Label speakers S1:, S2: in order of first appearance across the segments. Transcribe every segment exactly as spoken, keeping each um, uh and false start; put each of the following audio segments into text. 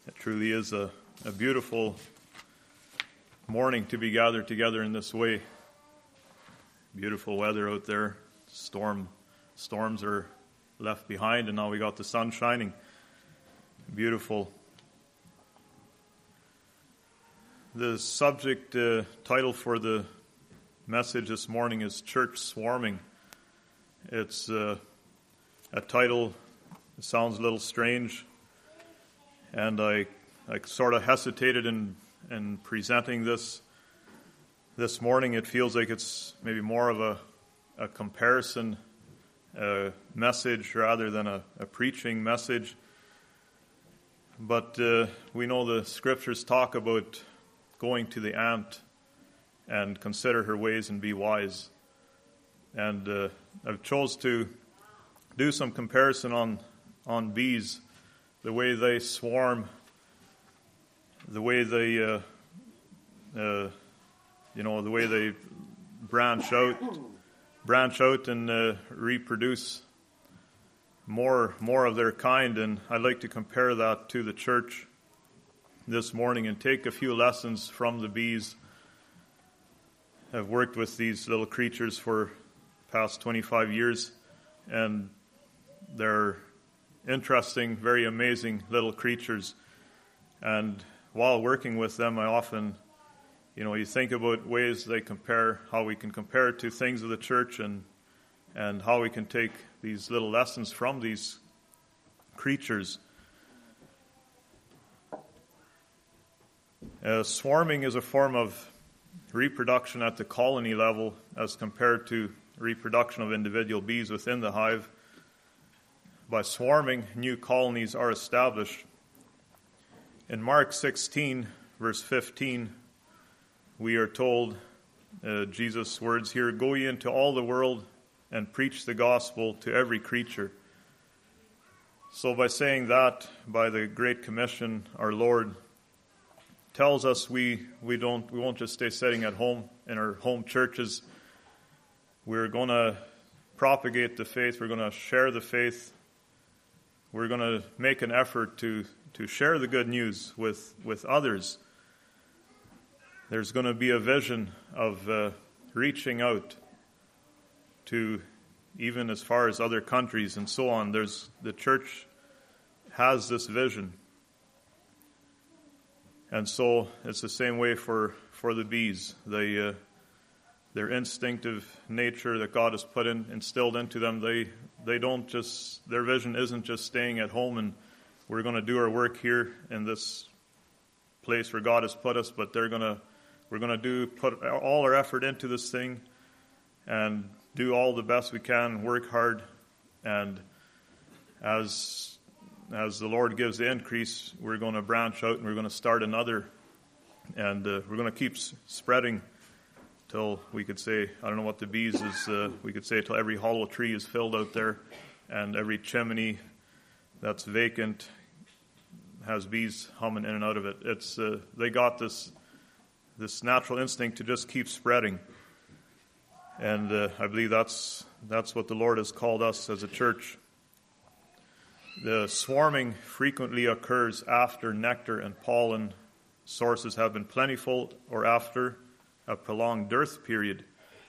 S1: It truly is a, a beautiful morning to be gathered together in this way. Beautiful weather out there. Storm, storms are left behind, and now we got the sun shining. Beautiful. The subject uh, title for the message this morning is Church Swarming. It's uh, a title that sounds a little strange, and I, I sort of hesitated in, in presenting this this morning. It feels like it's maybe more of a, a comparison uh, message rather than a, a preaching message. But uh, we know the scriptures talk about going to the ant and consider her ways and be wise. And uh, I've chose to do some comparison on, on bees, the way they swarm, the way they, uh, uh, you know, the way they branch out, branch out and uh, reproduce more, more of their kind. And I'd like to compare that to the church this morning and take a few lessons from the bees. I've worked with these little creatures for the past twenty-five years, and they're interesting, very amazing little creatures. And while working with them, I often, you know, you think about ways they compare, how we can compare it to things of the church, and and how we can take these little lessons from these creatures. Uh, swarming is a form of reproduction at the colony level as compared to reproduction of individual bees within the hive. By swarming, new colonies are established. In Mark sixteen, verse fifteen, we are told, uh, Jesus' words here, "Go ye into all the world and preach the gospel to every creature." So by saying that, by the Great Commission, our Lord tells us we, we don't we won't just stay sitting at home in our home churches. We're going to propagate the faith. We're going to share the faith. We're going to make an effort to, to share the good news with, with others. There's going to be a vision of uh, reaching out to even as far as other countries and so on. There's the church has this vision. And so it's the same way for, for the bees. They, uh, their instinctive nature that God has put in, instilled into them, they they don't just, their vision isn't just staying at home and we're going to do our work here in this place where God has put us, but they're going to, we're going to do, put all our effort into this thing and do all the best we can, work hard, and as as the Lord gives the increase, we're going to branch out and we're going to start another, and uh, we're going to keep s- spreading till we could say, I don't know what the bees is, uh, we could say till every hollow tree is filled out there, and every chimney that's vacant has bees humming in and out of it. It's uh, they got this this natural instinct to just keep spreading, and uh, I believe that's that's what the Lord has called us as a church. The swarming frequently occurs after nectar and pollen sources have been plentiful or after a prolonged dearth period.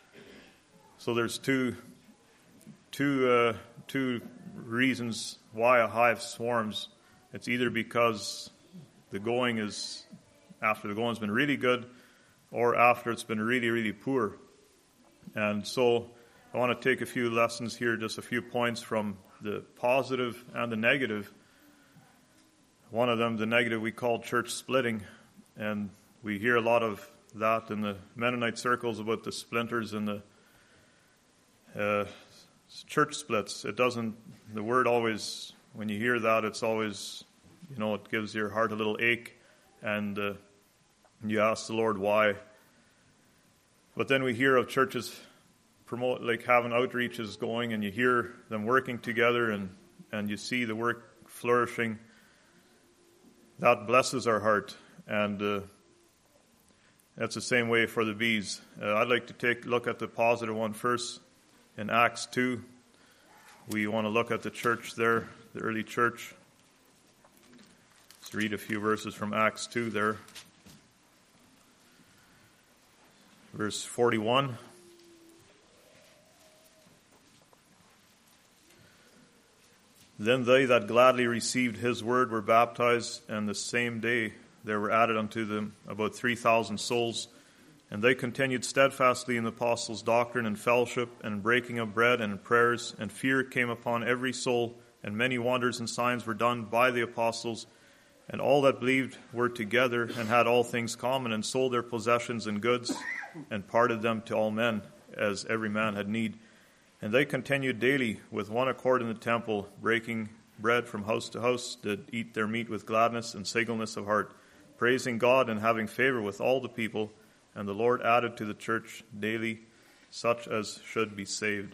S1: So there's two, two, uh, two reasons why a hive swarms. It's either because the going is, after the going's been really good, or after it's been really, really poor. And so I want to take a few lessons here, just a few points from the positive and the negative. One of them, the negative, we call church splitting, and we hear a lot of that in the Mennonite circles about the splinters and the uh, church splits. It doesn't, the word always, when you hear that, it's always, you know, it gives your heart a little ache, and uh, you ask the Lord why. But then we hear of churches promote, like having outreaches going, and you hear them working together, and, and you see the work flourishing. That blesses our heart, and uh, that's the same way for the bees. Uh, I'd like to take a look at the positive one first. In Acts two, we want to look at the church there, the early church. Let's read a few verses from Acts two there. Verse forty-one. Then they that gladly received his word were baptized, and the same day there were added unto them about three thousand souls. And they continued steadfastly in the apostles' doctrine and fellowship, and breaking of bread and prayers, and fear came upon every soul, and many wonders and signs were done by the apostles. And all that believed were together, and had all things common, and sold their possessions and goods, and parted them to all men, as every man had need. And they continued daily with one accord in the temple, breaking bread from house to house, did eat their meat with gladness and singleness of heart, praising God and having favor with all the people. And the Lord added to the church daily such as should be saved.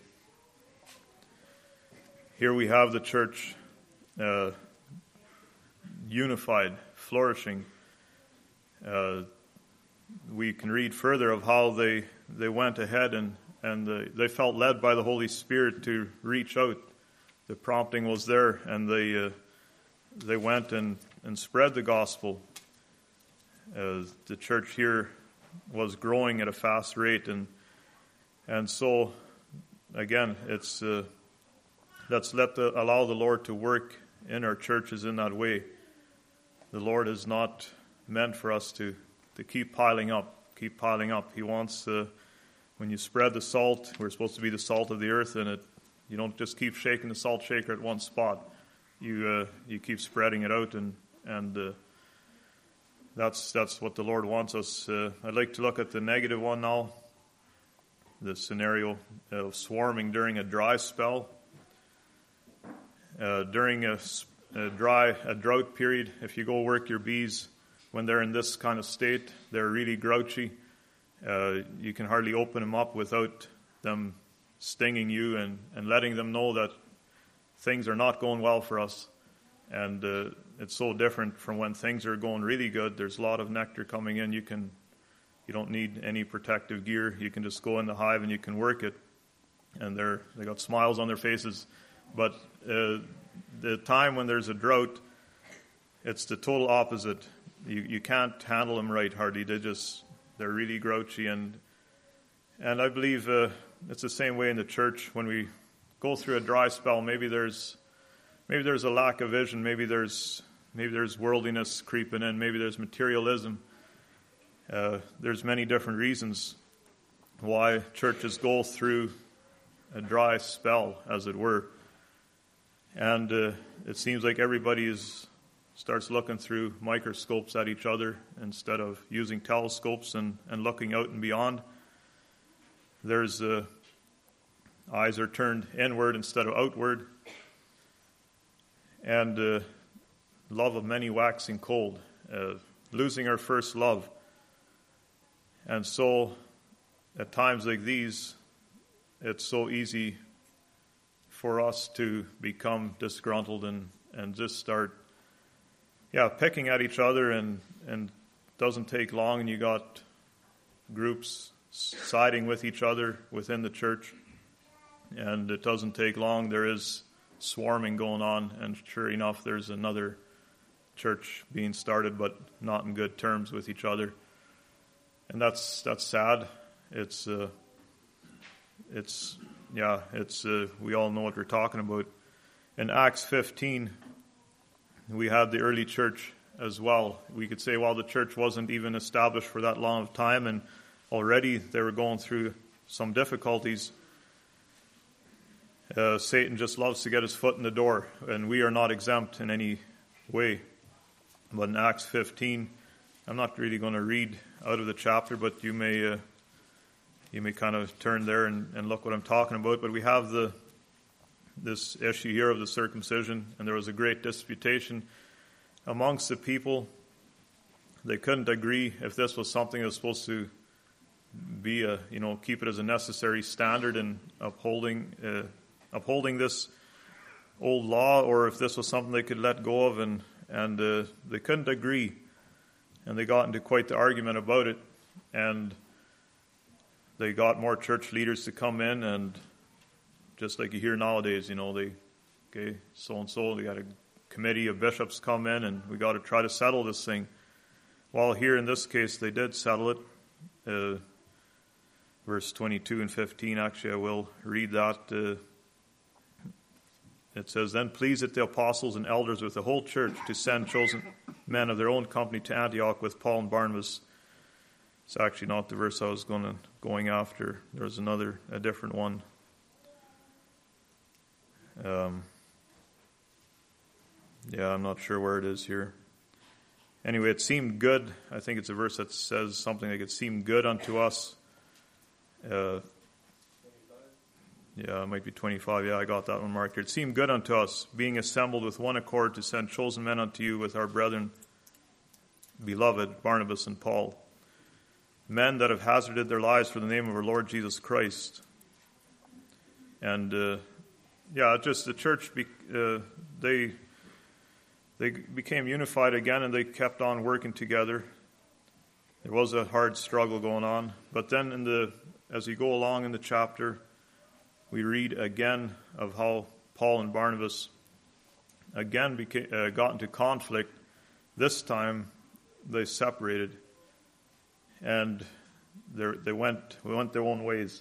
S1: Here we have the church uh, unified, flourishing. Uh, we can read further of how they, they went ahead and And uh, they felt led by the Holy Spirit to reach out. The prompting was there, and they uh, they went and, and spread the gospel. Uh, the church here was growing at a fast rate, and and so again, it's uh, let's let the, allow the Lord to work in our churches in that way. The Lord is not meant for us to to keep piling up, keep piling up. He wants uh, When you spread the salt, we're supposed to be the salt of the earth, and it you don't just keep shaking the salt shaker at one spot. You uh, you keep spreading it out, and and uh, that's that's what the Lord wants us. Uh, I'd like to look at the negative one now. The scenario of swarming during a dry spell. Uh, during a, a dry a drought period, if you go work your bees when they're in this kind of state, they're really grouchy. Uh, you can hardly open them up without them stinging you and, and letting them know that things are not going well for us. And uh, it's so different from when things are going really good. There's a lot of nectar coming in. You can, you don't need any protective gear. You can just go in the hive and you can work it. And they're they got smiles on their faces. But uh, the time when there's a drought, it's the total opposite. You you can't handle them right hardly. They just They're really grouchy, and and I believe uh, it's the same way in the church. When we go through a dry spell, maybe there's maybe there's a lack of vision, maybe there's maybe there's worldliness creeping in, maybe there's materialism. Uh, there's many different reasons why churches go through a dry spell, as it were, and uh, it seems like everybody is. Starts looking through microscopes at each other instead of using telescopes and, and looking out and beyond. There's uh, eyes are turned inward instead of outward. And uh, love of many waxing cold, uh, losing our first love. And so at times like these, it's so easy for us to become disgruntled and, and just start Yeah, picking at each other, and and doesn't take long, and you got groups siding with each other within the church, and it doesn't take long. There is swarming going on, and sure enough, there's another church being started, but not in good terms with each other, and that's that's sad. It's uh, it's yeah, it's uh, we all know what we're talking about. In Acts fifteen. We had the early church as well. We could say, well, the church wasn't even established for that long of time, and already they were going through some difficulties. Uh, Satan just loves to get his foot in the door, and we are not exempt in any way. But in Acts fifteen, I'm not really going to read out of the chapter, but you may uh, you may kind of turn there and, and look what I'm talking about. But we have the this issue here of the circumcision, and there was a great disputation amongst the people. They couldn't agree if this was something that was supposed to be a, you know, keep it as a necessary standard in upholding uh, upholding this old law, or if this was something they could let go of, and and uh, they couldn't agree, and they got into quite the argument about it, and they got more church leaders to come in, and just like you hear nowadays, you know, they, okay, so-and-so, they got to committee of bishops come in, and we got to try to settle this thing. Well, here in this case, they did settle it. Uh, verse twenty-two and fifteen, actually, I will read that. Uh, it says, "Then pleased it the apostles and elders with the whole church to send chosen men of their own company to Antioch with Paul and Barnabas." It's actually not the verse I was going to, going after. There's another, a different one. Um, yeah, I'm not sure where it is here. Anyway, it seemed good. I think it's a verse that says something like, "It seemed good unto us." Uh, yeah, it might be twenty-five. Yeah, I got that one marked here. "It seemed good unto us, being assembled with one accord, to send chosen men unto you with our brethren, beloved Barnabas and Paul, men that have hazarded their lives for the name of our Lord Jesus Christ." And uh, yeah, just the church, be, uh, they they became unified again, and they kept on working together. There was a hard struggle going on, but then in the as you go along in the chapter, we read again of how Paul and Barnabas again became, uh, got into conflict. This time, they separated, and they went went their own ways.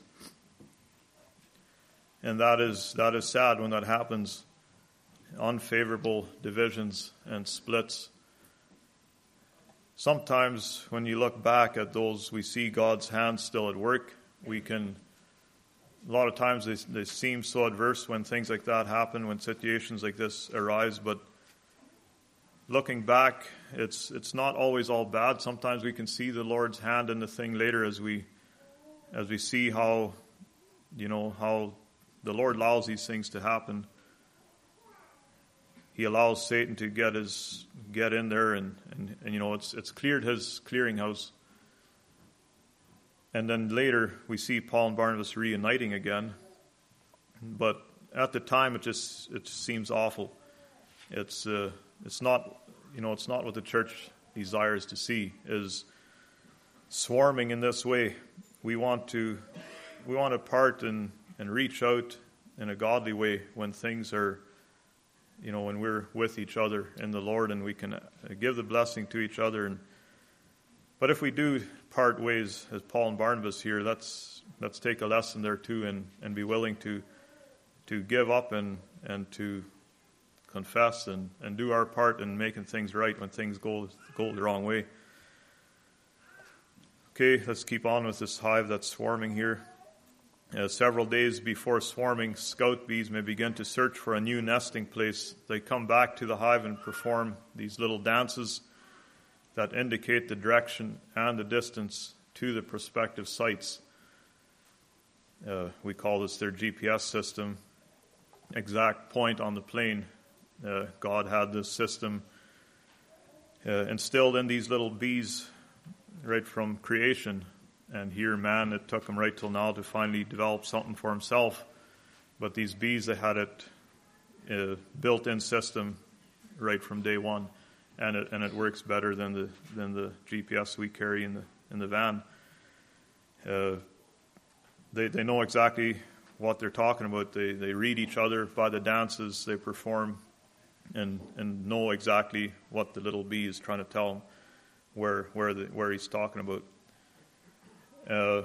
S1: And that is that is sad when that happens. Unfavorable divisions and splits. Sometimes when you look back at those, we see God's hand still at work. We can, a lot of times they, they seem so adverse when things like that happen, when situations like this arise, but looking back, it's it's not always all bad. Sometimes we can see the Lord's hand in the thing later as we as we see how, you know, how the Lord allows these things to happen. He allows Satan to get his get in there, and, and, and you know it's it's cleared his clearinghouse. And then later we see Paul and Barnabas reuniting again. But at the time, it just it just seems awful. It's uh, it's not you know it's not what the church desires to see, is swarming in this way. We want to we want to part and and reach out in a godly way when things are. You know, when we're with each other in the Lord, and we can give the blessing to each other. And but if we do part ways, as Paul and Barnabas here, let's let's take a lesson there too, and, and be willing to to give up and and to confess and, and do our part in making things right when things go go the wrong way. Okay, let's keep on with this hive that's swarming here. Uh, several days before swarming, scout bees may begin to search for a new nesting place. They come back to the hive and perform these little dances that indicate the direction and the distance to the prospective sites. Uh, we call this their G P S system, exact point on the plane. Uh, God had this system uh, instilled in these little bees right from creation. And here, man, it took him right till now to finally develop something for himself. But these bees, they had it uh, built-in system right from day one, and it and it works better than the than the G P S we carry in the in the van. Uh, they they know exactly what they're talking about. They they read each other by the dances they perform, and and know exactly what the little bee is trying to tell them, where where the where he's talking about. Uh,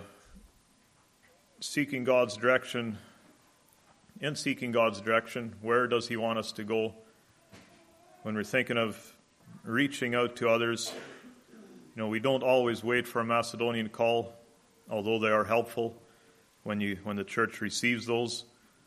S1: seeking God's direction, in seeking God's direction, where does He want us to go? When we're thinking of reaching out to others, you know, we don't always wait for a Macedonian call, although they are helpful when you when the church receives those.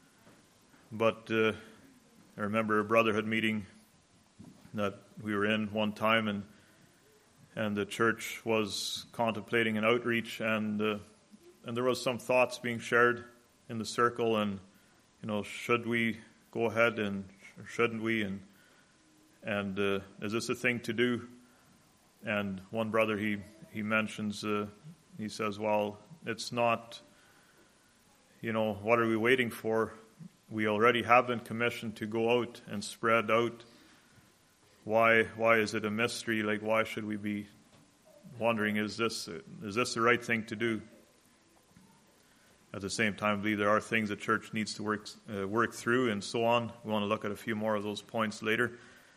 S1: But uh, I remember a brotherhood meeting that we were in one time, and And the church was contemplating an outreach, and uh, and there was some thoughts being shared in the circle, and you know, should we go ahead and shouldn't we, and and uh, is this a thing to do? And one brother he he mentions uh, he says, well, it's not. You know, what are we waiting for? We already have been commissioned to go out and spread out. Why why is it a mystery? Like, why should we be wondering, is this is this the right thing to do? At the same time, I believe there are things the church needs to work uh, work through and so on. We want to look at a few more of those points later.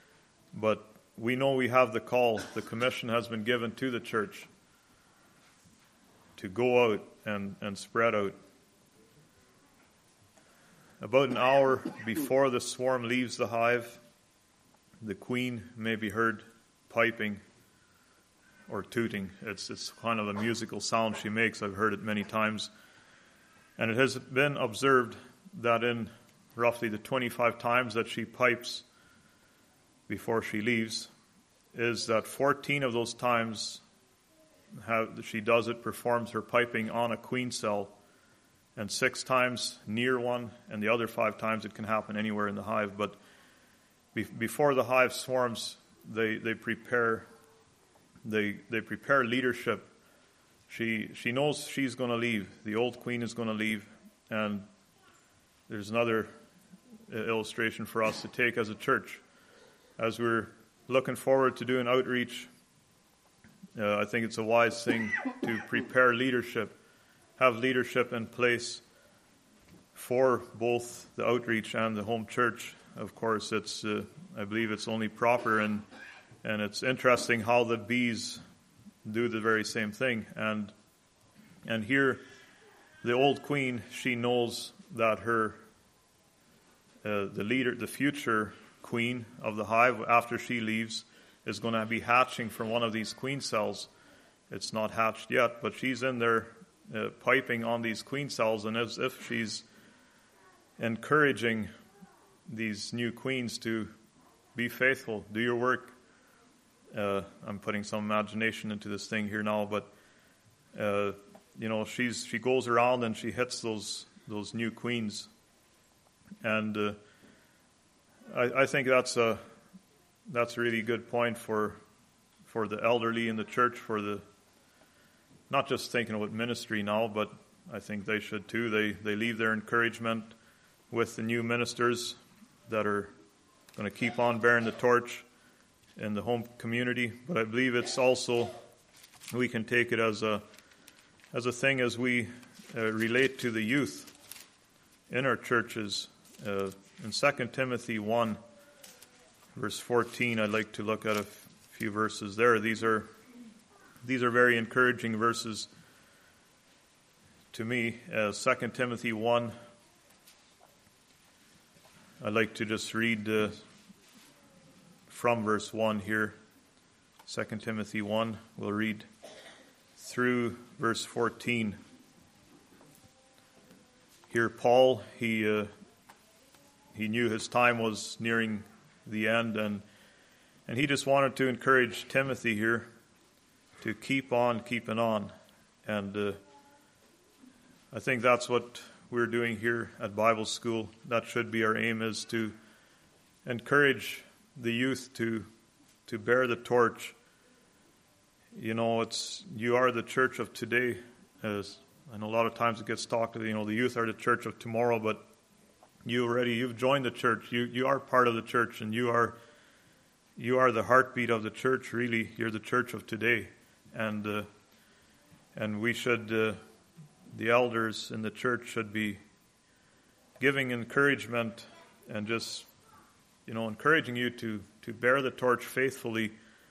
S1: But we know we have the call. The commission has been given to the church to go out and, and spread out. About an hour before the swarm leaves the hive, the queen may be heard piping or tooting. It's, it's kind of a musical sound she makes. I've heard it many times. And it has been observed that in roughly the twenty-five times that she pipes before she leaves, is that fourteen of those times have, she does it, performs her piping on a queen cell, and six times near one, and the other five times it can happen anywhere in the hive. But be, before the hive swarms, they they prepare they they prepare leadership. She she knows she's going to leave. The old queen is going to leave, and there's another illustration for us to take as a church. As we're looking forward to doing outreach, uh, I think it's a wise thing to prepare leadership, have leadership in place for both the outreach and the home church. Of course, it's uh, I believe it's only proper, and and it's interesting how the bees do the very same thing. And and here, the old queen, she knows that her uh, the leader, the future queen of the hive, after she leaves, is going to be hatching from one of these queen cells. It's not hatched yet, but she's in there uh, piping on these queen cells, and as if she's encouraging these new queens to be faithful, do your work. Uh, I'm putting some imagination into this thing here now, but uh, you know, she's she goes around and she hits those those new queens, and uh, I, I think that's a that's a really good point for for the elderly in the church, for the not just thinking about ministry now, but I think they should too. They they leave their encouragement with the new ministers that are going to keep on bearing the torch in the home community. But I believe it's also, we can take it as a as a thing as we uh, relate to the youth in our churches. Uh, in Second Timothy one, verse fourteen, I'd like to look at a f- few verses there. These are these are very encouraging verses to me. Uh, Second Timothy one, I'd like to just read uh, from verse one here. Second Timothy one, we'll read through verse fourteen. Here Paul, he uh, he knew his time was nearing the end, and and he just wanted to encourage Timothy here to keep on keeping on. And uh, I think that's what we're doing here at Bible School. That should be our aim, is to encourage the youth to to bear the torch. You know, it's you are the church of today. As I know, a lot of times it gets talked to, you know, the youth are the church of tomorrow, but you already you've joined the church. You you are part of the church, and you are you are the heartbeat of the church. Really, you're the church of today, and uh, and we should uh, the elders in the church should be giving encouragement and just, you know, encouraging you to, to bear the torch faithfully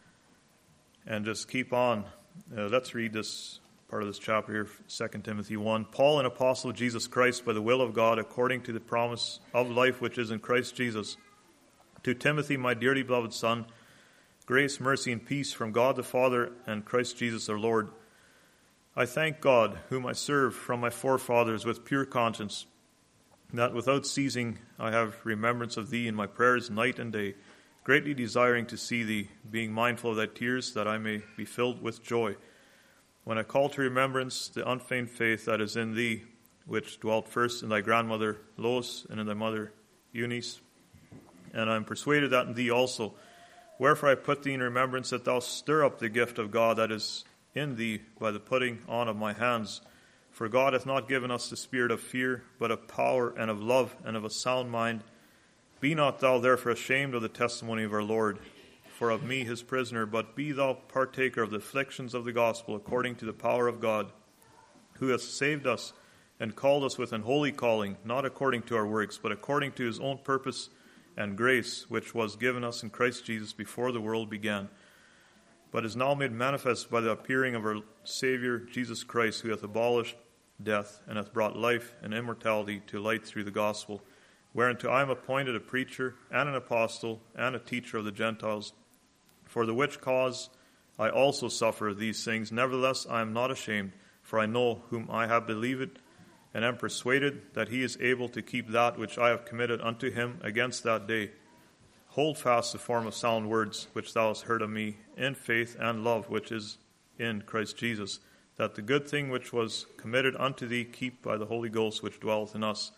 S1: and just keep on. Uh, let's read this part of this chapter here, Second Timothy one. Paul, an apostle of Jesus Christ, by the will of God, according to the promise of life which is in Christ Jesus, to Timothy, my dearly beloved son, grace, mercy, and peace from God the Father and Christ Jesus our Lord. I thank God, whom I serve from my forefathers with pure conscience, that without ceasing I have remembrance of thee in my prayers night and day, greatly desiring to see thee, being mindful of thy tears, that I may be filled with joy. When I call to remembrance the unfeigned faith that is in thee, which dwelt first in thy grandmother Lois and in thy mother Eunice, and I am persuaded that in thee also. Wherefore I put thee in remembrance that thou stir up the gift of God that is in thee by the putting on of my hands. For God hath not given us the spirit of fear, but of power and of love and of a sound mind. Be not thou therefore ashamed of the testimony of our Lord, for of me his prisoner, but be thou partaker of the afflictions of the gospel according to the power of God, who hath saved us and called us with an holy calling, not according to our works, but according to his own purpose and grace, which was given us in Christ Jesus before the world began, but is now made manifest by the appearing of our Savior Jesus Christ, who hath abolished death, and hath brought life and immortality to light through the gospel, whereunto I am appointed a preacher, and an apostle, and a teacher of the Gentiles, for the which cause I also suffer these things. Nevertheless I am not ashamed, for I know whom I have believed, and am persuaded that he is able to keep that which I have committed unto him against that day. Hold fast the form of sound words which thou hast heard of me, in faith and love which is in Christ Jesus, that the good thing which was committed unto thee keep by the Holy Ghost which dwelleth in us.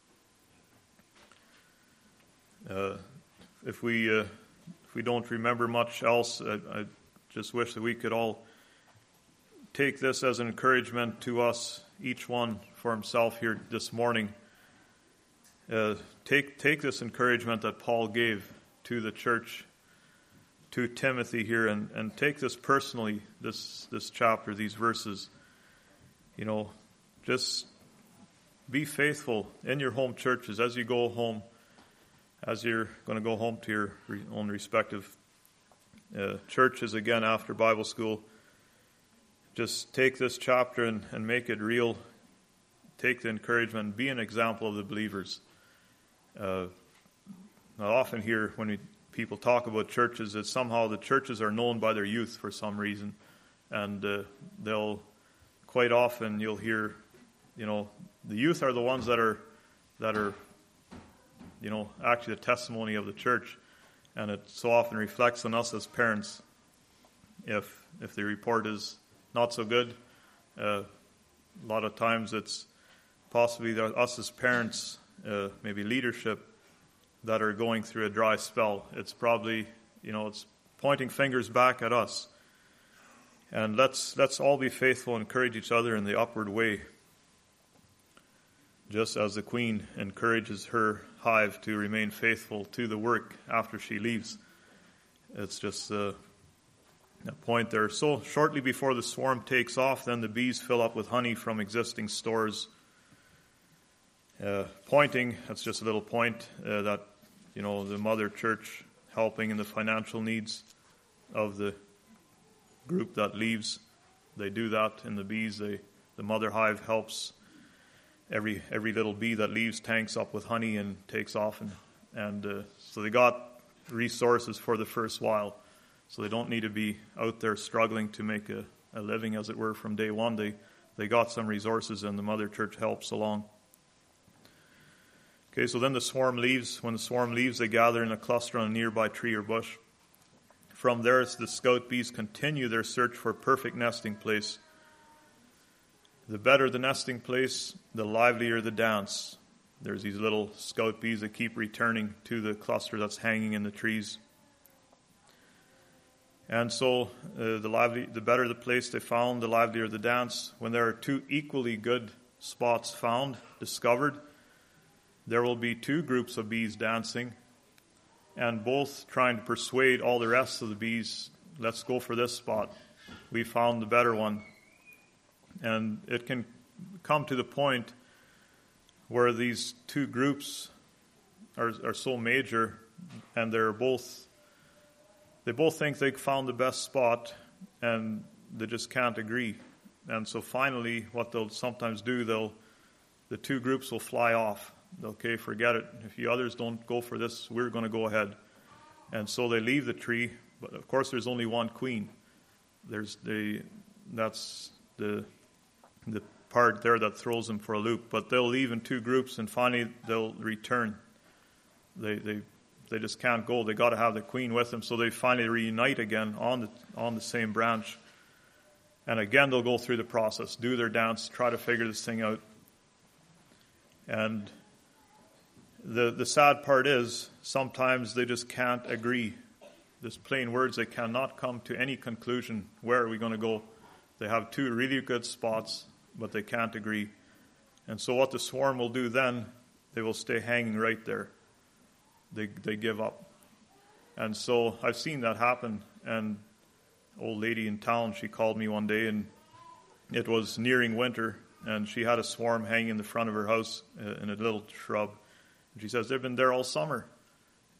S1: Uh, if we uh, if we don't remember much else, I, I just wish that we could all take this as an encouragement to us, each one for himself here this morning. Uh, take take this encouragement that Paul gave to the church, to Timothy here, and, and take this personally, this this chapter, these verses. You know, just be faithful in your home churches as you go home, as you're going to go home to your own respective uh, churches again after Bible school. Just take this chapter and, and make it real. Take the encouragement. Be an example of the believers. Uh, I often hear when we, people talk about churches that somehow the churches are known by their youth for some reason. And uh, they'll, quite often you'll hear, you know, the youth are the ones that are, that are, you know, actually the testimony of the church. And it so often reflects on us as parents. If, if the report is not so good, uh, a lot of times it's possibly us as parents, uh, maybe leadership, that are going through a dry spell. It's probably, you know, it's pointing fingers back at us. And let's let's all be faithful and encourage each other in the upward way, just as the queen encourages her hive to remain faithful to the work after she leaves. It's just uh, a point there. So shortly before the swarm takes off, then the bees fill up with honey from existing stores. Uh, pointing, that's just a little point, uh, that, you know, the mother church helping in the financial needs of the group that leaves. They do that in the bees. They, the mother hive helps every every little bee that leaves, tanks up with honey and takes off. And, and uh, so they got resources for the first while. So they don't need to be out there struggling to make a, a living, as it were, from day one. They, they got some resources, and the mother church helps along. Okay, so then the swarm leaves. When the swarm leaves, they gather in a cluster on a nearby tree or bush. From there, the scout bees continue their search for a perfect nesting place. The better the nesting place, the livelier the dance. There's these little scout bees that keep returning to the cluster that's hanging in the trees. And so uh, the lively, the better the place they found, the livelier the dance. When there are two equally good spots found, discovered, there will be two groups of bees dancing, and both trying to persuade all the rest of the bees, let's go for this spot. We found the better one. And it can come to the point where these two groups are, are so major, and they're both, they both think they found the best spot, and they just can't agree. And so finally, what they'll sometimes do, they'll, the two groups will fly off. Okay, forget it. If you others don't go for this, we're going to go ahead. And so they leave the tree, but of course there's only one queen. There's the, that's the, the part there that throws them for a loop. But they'll leave in two groups, and finally they'll return. They they they just can't go. They got to have the queen with them. So they finally reunite again on the on the same branch. And again they'll go through the process, do their dance, try to figure this thing out. And The the sad part is sometimes they just can't agree. Just plain words, they cannot come to any conclusion. Where are we going to go? They have two really good spots, but they can't agree. And so what the swarm will do then, they will stay hanging right there. They they give up. And so I've seen that happen. And old lady in town, she called me one day, and it was nearing winter, and she had a swarm hanging in the front of her house uh, in a little shrub. And she says, they've been there all summer.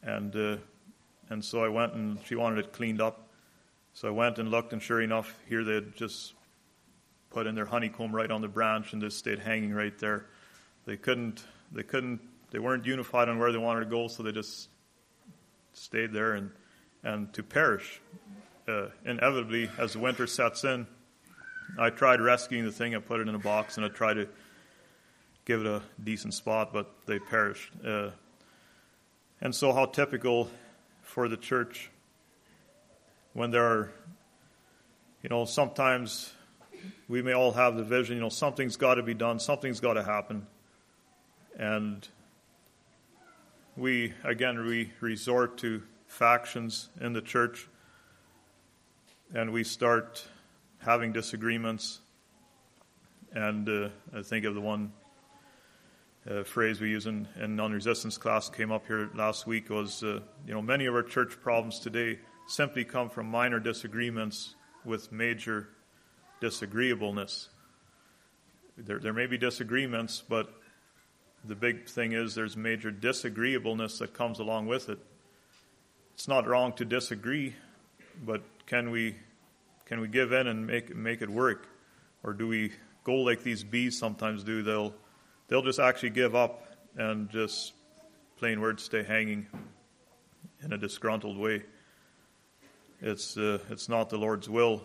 S1: And uh, and so I went, and she wanted it cleaned up. So I went and looked, and sure enough, here they had just put in their honeycomb right on the branch, and just stayed hanging right there. They couldn't, they couldn't, they weren't unified on where they wanted to go, so they just stayed there, and, and to perish. Uh, inevitably, as the winter sets in, I tried rescuing the thing. I put it in a box, and I tried to give it a decent spot, but they perished. Uh, and so how typical for the church when there are, you know, sometimes we may all have the vision, you know, something's got to be done, something's got to happen. And we, again, we resort to factions in the church, and we start having disagreements. And uh, I think of the one uh, phrase we use in, in non-resistance class came up here last week was, uh, you know, many of our church problems today simply come from minor disagreements with major disagreeableness. There, there may be disagreements, but the big thing is there's major disagreeableness that comes along with it. It's not wrong to disagree, but can we can we give in and make make it work, or do we go like these bees sometimes do? They'll they'll just actually give up and just plain words stay hanging in a disgruntled way. It's uh, it's not the Lord's will.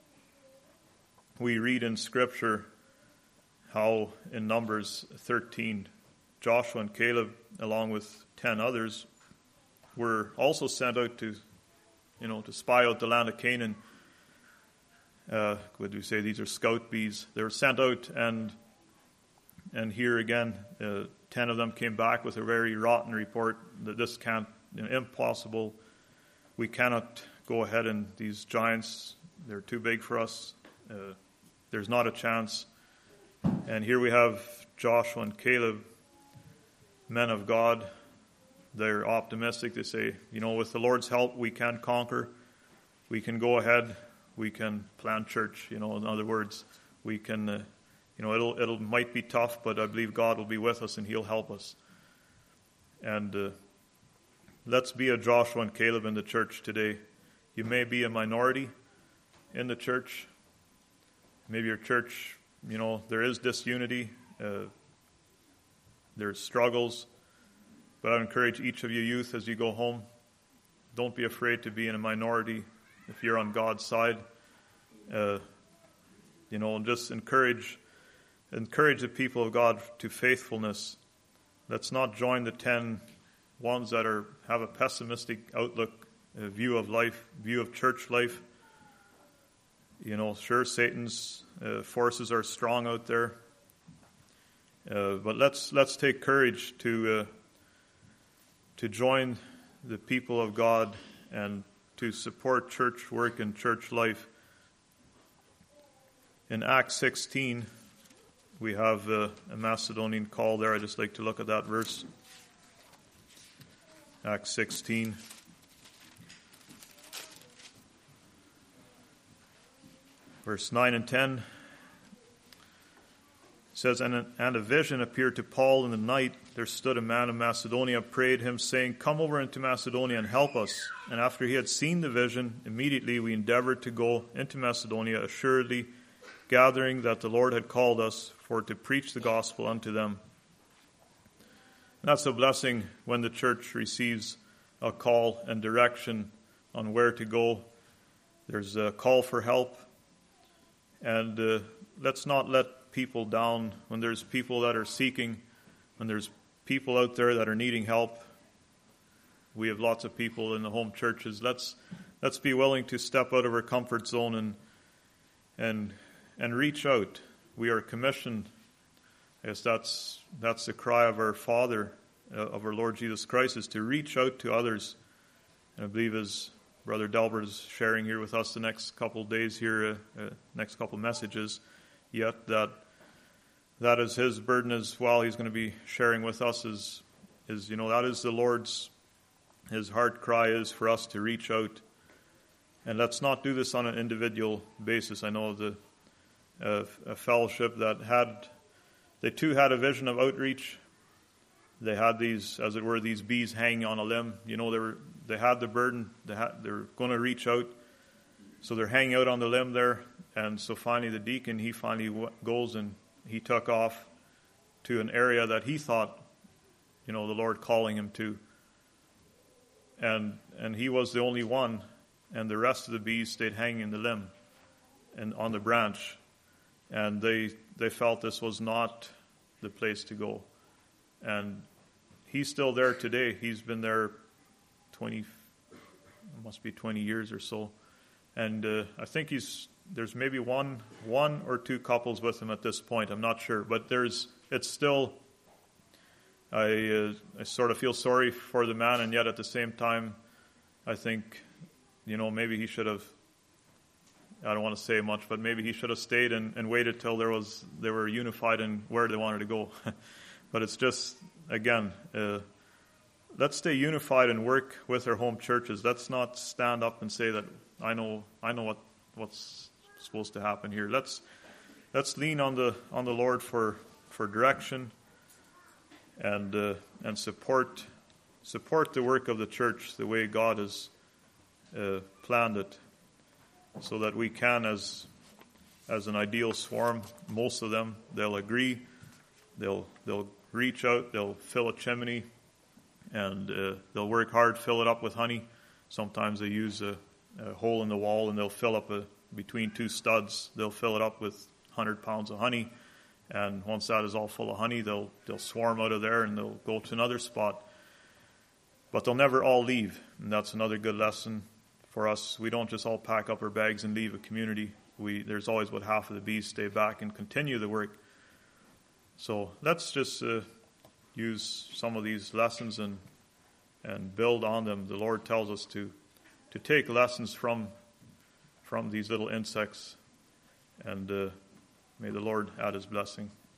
S1: We read in Scripture how in Numbers thirteen, Joshua and Caleb, along with ten others, were also sent out to, you know, to spy out the land of Canaan. Uh, what do we say? These are scout bees. They were sent out, and and here again, uh, ten of them came back with a very rotten report that this can't, you know, impossible. We cannot go ahead, and these giants, they're too big for us. Uh, there's not a chance. And here we have Joshua and Caleb, men of God. They're optimistic. They say, you know, with the Lord's help, we can conquer. We can go ahead. We can plant church. You know, in other words, we can, uh, you know, it'll it'll might be tough, but I believe God will be with us and He'll help us. And uh, let's be a Joshua and Caleb in the church today. You may be a minority in the church. Maybe your church, you know, there is disunity. Uh, there's struggles. But I encourage each of you youth as you go home, don't be afraid to be in a minority if you're on God's side. Uh, you know, and just encourage, encourage the people of God to faithfulness. Let's not join the ten ones that are have a pessimistic outlook, a view of life, view of church life. You know, sure, Satan's uh, forces are strong out there, uh, but let's let's take courage to uh, to join the people of God and to support church work and church life. In Acts sixteen, we have uh, a Macedonian call there. I'd just like to look at that verse. Acts sixteen. Verse nine and ten says, and a, and a vision appeared to Paul in the night. There stood a man of Macedonia, prayed him, saying, come over into Macedonia and help us. And after he had seen the vision, immediately we endeavored to go into Macedonia, assuredly gathering that the Lord had called us for to preach the gospel unto them. And that's a blessing when the church receives a call and direction on where to go. There's a call for help. And uh, let's not let people down when there's people that are seeking, when there's people out there that are needing help. We have lots of people in the home churches. Let's let's be willing to step out of our comfort zone and and and reach out. We are commissioned. I guess that's that's the cry of our Father, uh, of our Lord Jesus Christ, is to reach out to others. And I believe as Brother Delbert is sharing here with us the next couple of days here, uh, uh, next couple of messages, yet that that is his burden as well. He's going to be sharing with us is, is you know, that is the Lord's, his heart cry is for us to reach out. And let's not do this on an individual basis. I know the uh, a fellowship that had, they too had a vision of outreach, they had these, as it were, these bees hanging on a limb. You know, they were they had the burden. They had they were going to reach out, so they're hanging out on the limb there. And so finally, the deacon he finally w- goes and he took off to an area that he thought, you know, the Lord calling him to. And and he was the only one, and the rest of the bees stayed hanging in the limb and on the branch. And they they felt this was not the place to go. And he's still there today. He's been there twenty, must be twenty years or so. And uh, I think he's there's maybe one one or two couples with him at this point. I'm not sure, but there's it's still. I uh, I sort of feel sorry for the man, and yet at the same time, I think, you know, maybe he should have. I don't want to say much, but maybe he should have stayed and, and waited till there was they were unified in where they wanted to go. But it's just again, uh, let's stay unified and work with our home churches. Let's not stand up and say that I know I know what, what's supposed to happen here. Let's let's lean on the on the Lord for, for direction. And uh, and support support the work of the church the way God has uh, planned it, so that we can, as as an ideal swarm, most of them they'll agree, they'll they'll reach out, they'll fill a chimney, and uh, they'll work hard, fill it up with honey. Sometimes they use a, a hole in the wall and they'll fill up a between two studs. They'll fill it up with one hundred pounds of honey. And once that is all full of honey, they'll they'll swarm out of there and they'll go to another spot. But they'll never all leave. And that's another good lesson for us. We don't just all pack up our bags and leave a community. We there's always about half of the bees stay back and continue the work. So let's just uh, use some of these lessons and and build on them. The Lord tells us to to take lessons from from these little insects, and uh, may the Lord add his blessing.